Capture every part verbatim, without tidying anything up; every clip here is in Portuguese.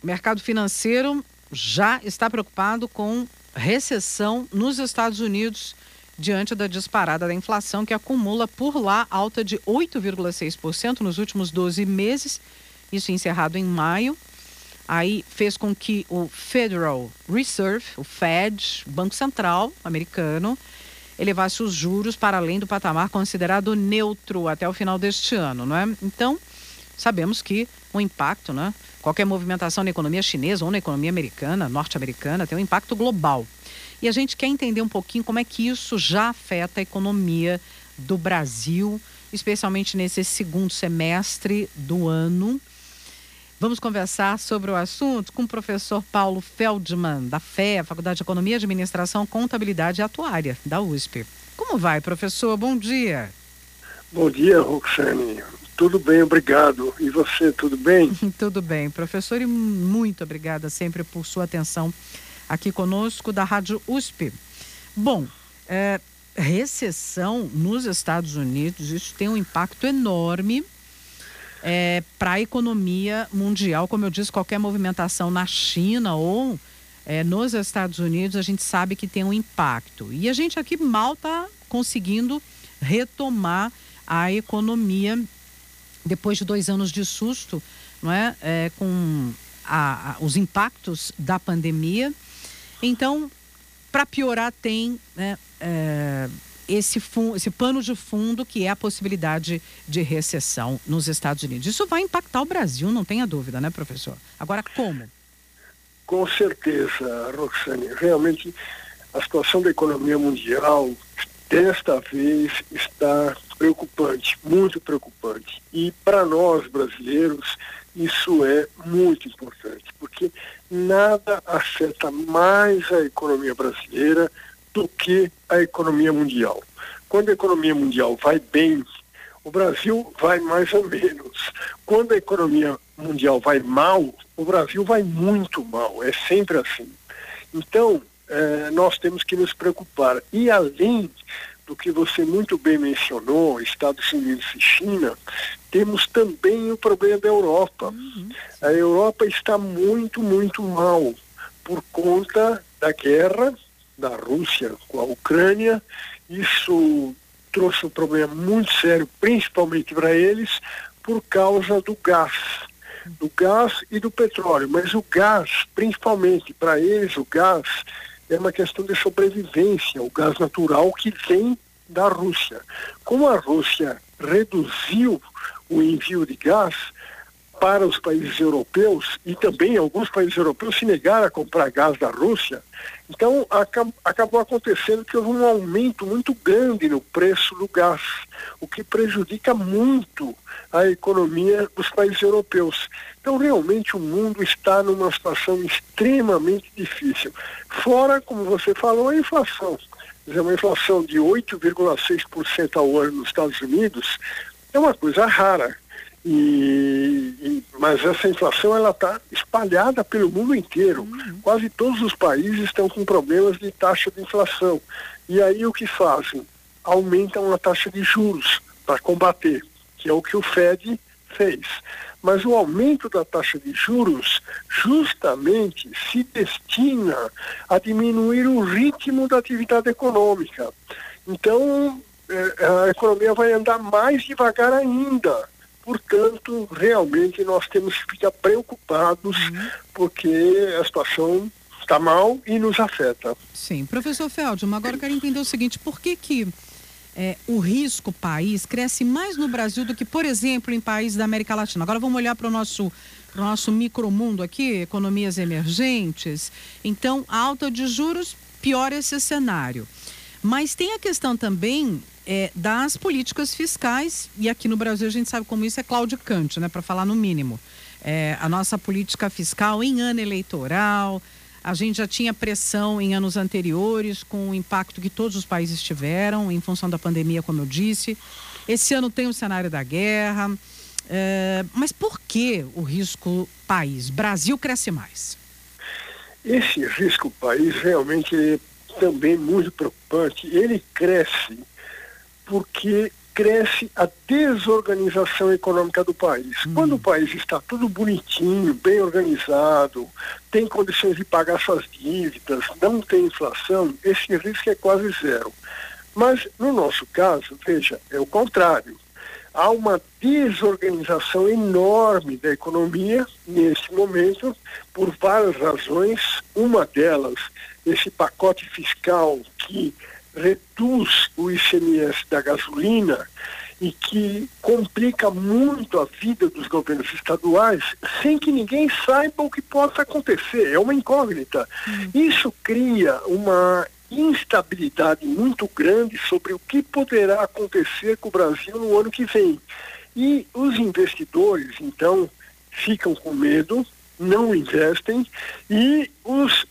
mercado financeiro já está preocupado com recessão nos Estados Unidos diante da disparada da inflação, que acumula por lá alta de oito vírgula seis por cento nos últimos doze meses, isso encerrado em maio. Aí fez com que o Federal Reserve, o Fed, o Banco Central americano, elevasse os juros para além do patamar considerado neutro até o final deste ano, não é? Então, sabemos que o impacto, né? Qualquer movimentação na economia chinesa ou na economia americana, norte-americana, tem um impacto global. E a gente quer entender um pouquinho como é que isso já afeta a economia do Brasil, especialmente nesse segundo semestre do ano. Vamos conversar sobre o assunto com o professor Paulo Feldman, da F E A, Faculdade de Economia, Administração, Contabilidade e Atuária, da U S P. Como vai, professor? Bom dia. Bom dia, Roxane. Tudo bem, obrigado. E você, tudo bem? Tudo bem, professor, e muito obrigada sempre por sua atenção aqui conosco da Rádio U S P. Bom, é, recessão nos Estados Unidos, isso tem um impacto enorme é, para a economia mundial. Como eu disse, qualquer movimentação na China ou é, nos Estados Unidos, a gente sabe que tem um impacto. E a gente aqui mal está conseguindo retomar a economia depois de dois anos de susto, não é? É, com a, a, os impactos da pandemia. Então, para piorar, tem né, é, esse, fun, esse pano de fundo que é a possibilidade de recessão nos Estados Unidos. Isso vai impactar o Brasil, não tenha dúvida, né, professor? Agora, como? Com certeza, Roxane. Realmente, a situação da economia mundial, desta vez, está preocupante, muito preocupante. E para nós, brasileiros, isso é muito importante, porque nada afeta mais a economia brasileira do que a economia mundial. Quando a economia mundial vai bem, o Brasil vai mais ou menos. Quando a economia mundial vai mal, o Brasil vai muito mal. É sempre assim. Então, eh, nós temos que nos preocupar. E além do que você muito bem mencionou, Estados Unidos e China, temos também o problema da Europa. Uhum. A Europa está muito, muito mal por conta da guerra da Rússia com a Ucrânia. Isso trouxe um problema muito sério, principalmente para eles, por causa do gás. Do gás e do petróleo. Mas o gás, principalmente para eles, o gás é uma questão de sobrevivência, o gás natural que vem da Rússia. Como a Rússia reduziu o envio de gás para os países europeus, e também alguns países europeus se negaram a comprar gás da Rússia, então acab- acabou acontecendo que houve um aumento muito grande no preço do gás, o que prejudica muito a economia dos países europeus. Então, realmente, o mundo está numa situação extremamente difícil. Fora, como você falou, a inflação. Quer dizer, uma inflação de oito vírgula seis por cento ao ano nos Estados Unidos é uma coisa rara. E, e, mas essa inflação ela está espalhada pelo mundo inteiro. Uhum. Quase todos os países estão com problemas de taxa de inflação. E aí o que fazem? Aumentam a taxa de juros para combater, que é o que o Fed fez. Mas o aumento da taxa de juros justamente se destina a diminuir o ritmo da atividade econômica. Então, a economia vai andar mais devagar ainda. Portanto, realmente nós temos que ficar preocupados, uhum. porque a situação está mal e nos afeta. Sim. Professor Feldman, agora eu quero entender o seguinte, por que que É, o risco país cresce mais no Brasil do que, por exemplo, em países da América Latina? Agora vamos olhar para o nosso, pro nosso micromundo aqui, economias emergentes. Então, a alta de juros piora esse cenário. Mas tem a questão também é, das políticas fiscais, e aqui no Brasil a gente sabe como isso é claudicante, né, para falar no mínimo. É, a nossa política fiscal em ano eleitoral. A gente já tinha pressão em anos anteriores com o impacto que todos os países tiveram em função da pandemia, como eu disse. Esse ano tem o cenário da guerra. É, mas por que o risco país? Brasil cresce mais? Esse risco país realmente é também muito preocupante. Ele cresce porque cresce a desorganização econômica do país. Hum. Quando o país está tudo bonitinho, bem organizado, tem condições de pagar suas dívidas, não tem inflação, esse risco é quase zero. Mas, no nosso caso, veja, é o contrário. Há uma desorganização enorme da economia neste momento, por várias razões. Uma delas, esse pacote fiscal que reduz o I C M S da gasolina e que complica muito a vida dos governos estaduais, sem que ninguém saiba o que possa acontecer. É uma incógnita. Uhum. Isso cria uma instabilidade muito grande sobre o que poderá acontecer com o Brasil no ano que vem. E os investidores, então, ficam com medo, não investem, e os,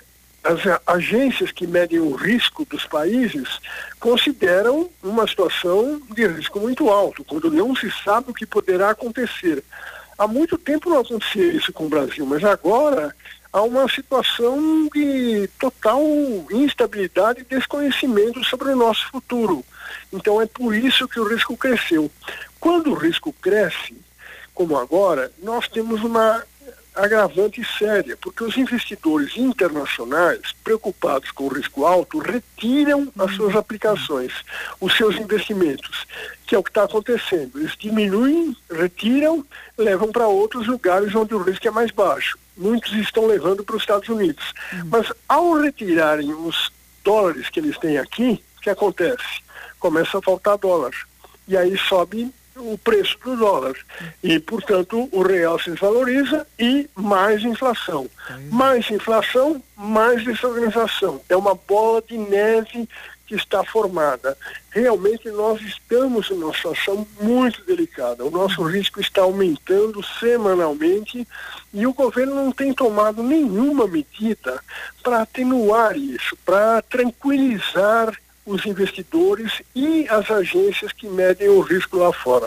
as agências que medem o risco dos países consideram uma situação de risco muito alto, quando não se sabe o que poderá acontecer. Há muito tempo não acontecia isso com o Brasil, mas agora há uma situação de total instabilidade e desconhecimento sobre o nosso futuro. Então é por isso que o risco cresceu. Quando o risco cresce, como agora, nós temos uma agravante séria, porque os investidores internacionais, preocupados com o risco alto, retiram as suas aplicações, os seus investimentos, que é o que está acontecendo. Eles diminuem, retiram, levam para outros lugares onde o risco é mais baixo. Muitos estão levando para os Estados Unidos. Uhum. Mas ao retirarem os dólares que eles têm aqui, o que acontece? Começa a faltar dólar. E aí sobe o preço do dólar. E, portanto, o real se desvaloriza e mais inflação. Mais inflação, mais desorganização. É uma bola de neve que está formada. Realmente nós estamos em uma situação muito delicada. O nosso risco está aumentando semanalmente e o governo não tem tomado nenhuma medida para atenuar isso, para tranquilizar os investidores e as agências que medem o risco lá fora.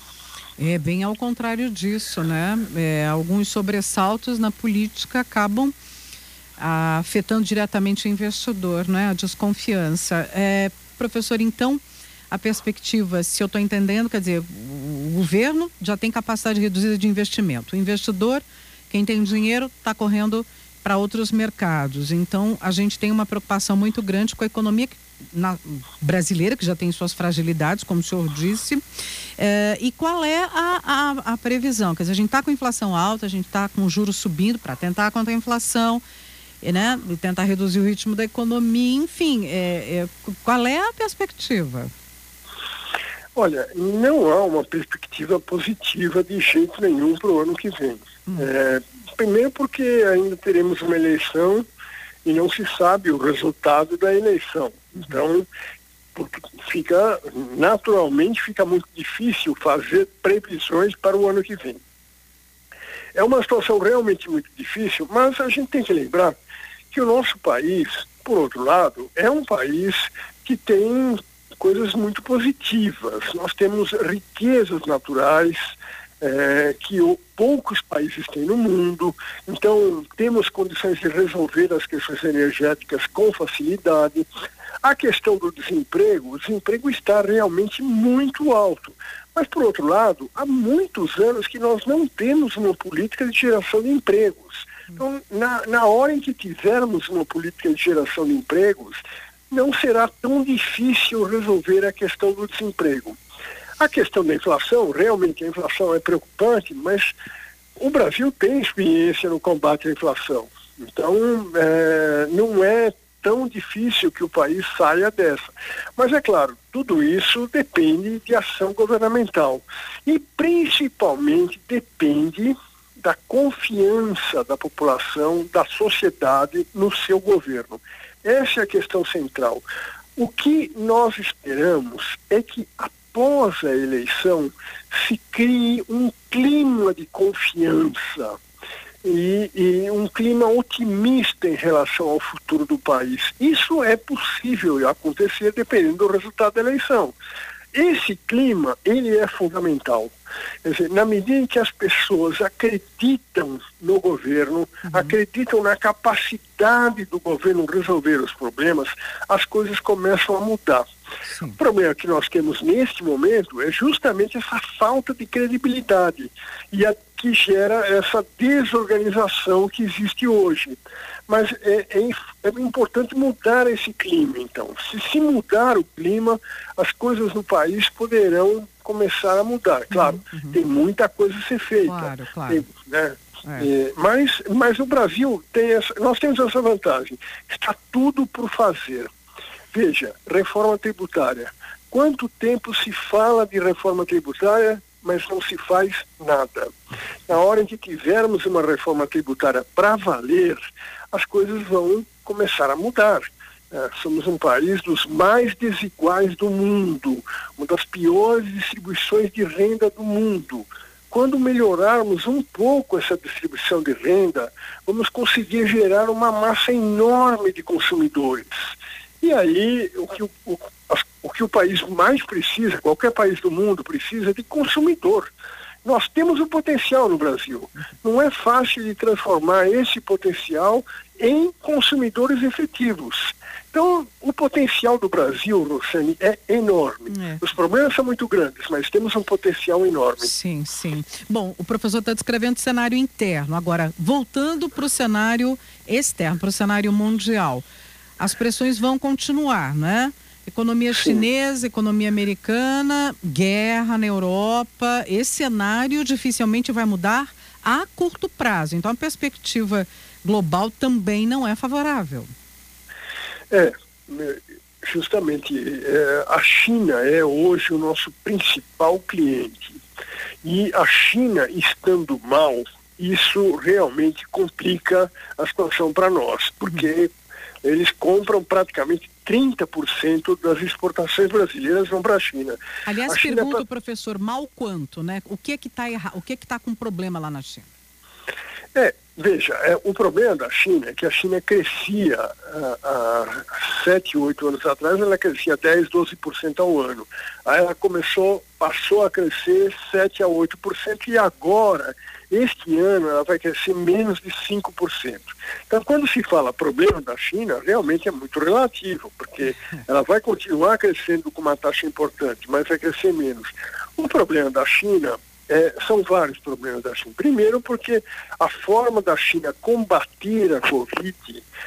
É bem ao contrário disso, né? É, alguns sobressaltos na política acabam ah, afetando diretamente o investidor, né? A desconfiança. É, professor, então, a perspectiva, se eu estou entendendo, quer dizer, o governo já tem capacidade reduzida de investimento. O investidor, quem tem dinheiro, está correndo para outros mercados. Então, a gente tem uma preocupação muito grande com a economia na, brasileira, que já tem suas fragilidades, como o senhor disse. É, e qual é a, a, a previsão? Quer dizer, a gente está com inflação alta, a gente está com o juros subindo para tentar contra a inflação, né? E tentar reduzir o ritmo da economia, enfim, é, é, qual é a perspectiva? Olha, não há uma perspectiva positiva de jeito nenhum para o ano que vem. Hum. É, primeiro porque ainda teremos uma eleição e não se sabe o resultado da eleição. Então, porque fica, naturalmente, fica muito difícil fazer previsões para o ano que vem. É uma situação realmente muito difícil, mas a gente tem que lembrar que o nosso país, por outro lado, é um país que tem coisas muito positivas. Nós temos riquezas naturais, É, que o, poucos países têm no mundo, então temos condições de resolver as questões energéticas com facilidade. A questão do desemprego, o desemprego está realmente muito alto, mas por outro lado, há muitos anos que nós não temos uma política de geração de empregos. Então, na, na hora em que tivermos uma política de geração de empregos, não será tão difícil resolver a questão do desemprego. A questão da inflação, realmente a inflação é preocupante, mas o Brasil tem experiência no combate à inflação. Então, é, não é tão difícil que o país saia dessa. Mas, é claro, tudo isso depende de ação governamental. E, principalmente, depende da confiança da população, da sociedade no seu governo. Essa é a questão central. O que nós esperamos é que a após a eleição, se crie um clima de confiança e, e um clima otimista em relação ao futuro do país. Isso é possível acontecer dependendo do resultado da eleição. Esse clima, ele é fundamental. Quer dizer, na medida em que as pessoas acreditam no governo, uhum. acreditam na capacidade do governo resolver os problemas, as coisas começam a mudar. Sim. O problema que nós temos neste momento é justamente essa falta de credibilidade e a que gera essa desorganização que existe hoje. Mas é, é, é importante mudar esse clima, então. Se se mudar o clima, as coisas no país poderão começar a mudar. Claro, uhum, uhum. tem muita coisa a ser feita. Claro, claro. Tem, né? É. É, mas, mas o Brasil tem essa, nós temos essa vantagem. Está tudo por fazer. Veja, reforma tributária. Quanto tempo se fala de reforma tributária, mas não se faz nada? Na hora em que tivermos uma reforma tributária para valer, as coisas vão começar a mudar. É, somos um país dos mais desiguais do mundo, uma das piores distribuições de renda do mundo. Quando melhorarmos um pouco essa distribuição de renda, vamos conseguir gerar uma massa enorme de consumidores. E aí, o que o, o, o que o país mais precisa, qualquer país do mundo precisa, é de consumidor. Nós temos o potencial no Brasil. Não é fácil de transformar esse potencial em consumidores efetivos. Então, o potencial do Brasil, Roxane, é enorme. É. Os problemas são muito grandes, mas temos um potencial enorme. Sim, sim. Bom, o professor está descrevendo o cenário interno. Agora, voltando para o cenário externo, para o cenário mundial. As pressões vão continuar, né? Economia chinesa, Sim. economia americana, guerra na Europa. Esse cenário dificilmente vai mudar a curto prazo. Então, a perspectiva global também não é favorável. É, justamente, é, a China é hoje o nosso principal cliente. E a China estando mal, isso realmente complica a situação para nós, porque uhum. eles compram praticamente trinta por cento das exportações brasileiras vão para a China. Aliás, a China pergunto, é pra... professor, mal quanto, né? O que é que está errado? O que é que está com problema lá na China? É, veja, é, o problema da China é que a China crescia há sete, oito anos atrás, ela crescia dez, doze por cento ao ano. Aí ela começou, passou a crescer sete a oito por cento e agora, este ano, ela vai crescer menos de cinco por cento. Então, quando se fala problema da China, realmente é muito relativo, porque ela vai continuar crescendo com uma taxa importante, mas vai crescer menos. O problema da China É, são vários problemas da China. Primeiro, porque a forma da China combater a Covid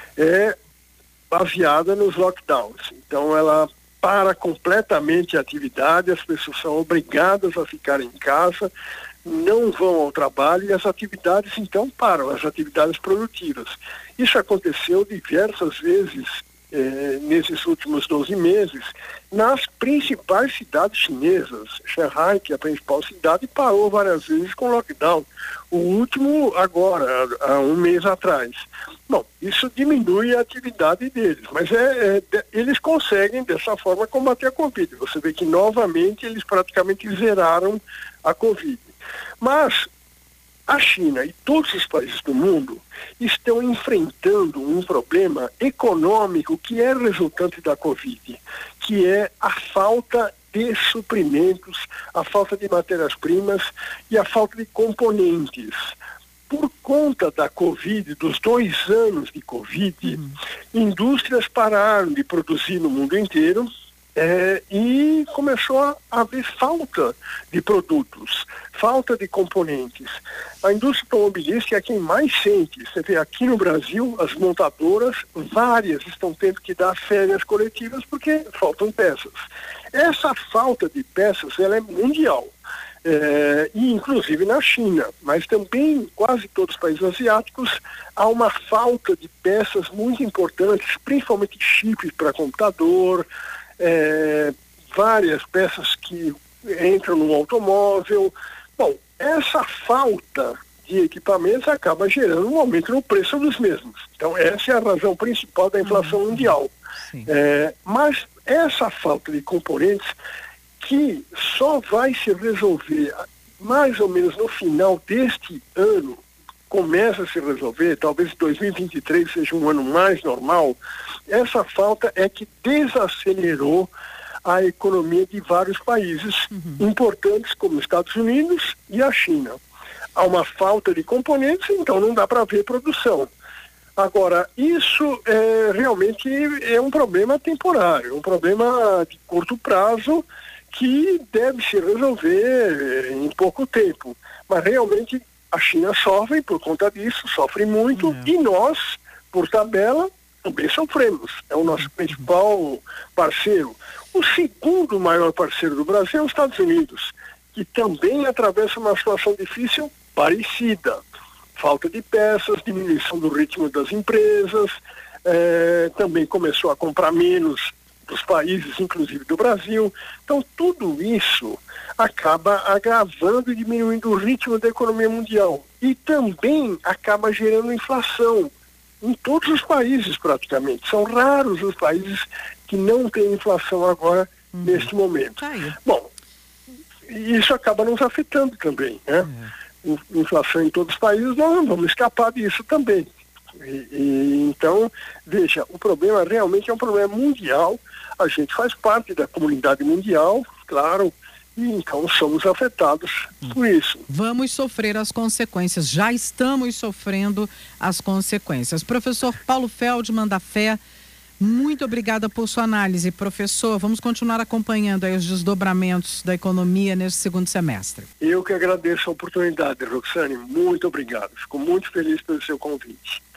é baseada nos lockdowns. Então, ela para completamente a atividade, as pessoas são obrigadas a ficar em casa, não vão ao trabalho e as atividades, então, param, as atividades produtivas. Isso aconteceu diversas vezes Eh, nesses últimos doze meses, nas principais cidades chinesas. Shanghai, que é a principal cidade, parou várias vezes com lockdown. O último agora, há um mês atrás. Bom, isso diminui a atividade deles, mas é, é, eles conseguem dessa forma combater a Covid. Você vê que novamente eles praticamente zeraram a Covid. Mas a China e todos os países do mundo estão enfrentando um problema econômico que é resultante da Covid, que é a falta de suprimentos, a falta de matérias-primas e a falta de componentes. Por conta da Covid, dos dois anos de Covid, uhum. indústrias pararam de produzir no mundo inteiro, É, e começou a haver falta de produtos, falta de componentes. A indústria automobilística é quem mais sente. Você vê aqui no Brasil, as montadoras, várias estão tendo que dar férias coletivas porque faltam peças. Essa falta de peças, ela é mundial. É, e inclusive na China, mas também em quase todos os países asiáticos há uma falta de peças muito importantes, principalmente chips para computador, É, várias peças que entram no automóvel. Bom, essa falta de equipamentos acaba gerando um aumento no preço dos mesmos. Então, essa é a razão principal da inflação uhum. mundial. É, mas essa falta de componentes que só vai se resolver mais ou menos no final deste ano, começa a se resolver, talvez dois mil e vinte e três seja um ano mais normal, essa falta é que desacelerou a economia de vários países uhum. importantes, como os Estados Unidos e a China. Há uma falta de componentes, então não dá para ver produção. Agora, isso é, realmente é um problema temporário, um problema de curto prazo que deve se resolver em pouco tempo. Mas realmente a China sofre por conta disso, sofre muito, é. E nós, por tabela, também sofremos. É o nosso principal parceiro. O segundo maior parceiro do Brasil é os Estados Unidos, que também atravessa uma situação difícil parecida. Falta de peças, diminuição do ritmo das empresas, eh, também começou a comprar menos dos países, inclusive do Brasil. Então, tudo isso acaba agravando e diminuindo o ritmo da economia mundial. E também acaba gerando inflação em todos os países, praticamente. São raros os países que não têm inflação agora, uhum. neste momento. Aí. Bom, isso acaba nos afetando também, né? É. Inflação em todos os países, nós não vamos escapar disso também. E, e, então, veja, o problema realmente é um problema mundial, a gente faz parte da comunidade mundial, claro, e então somos afetados por isso. Vamos sofrer as consequências, já estamos sofrendo as consequências. Professor Paulo Feldman da F E, muito obrigada por sua análise. Professor, vamos continuar acompanhando aí os desdobramentos da economia neste segundo semestre. Eu que agradeço a oportunidade, Roxane, muito obrigado. Fico muito feliz pelo seu convite.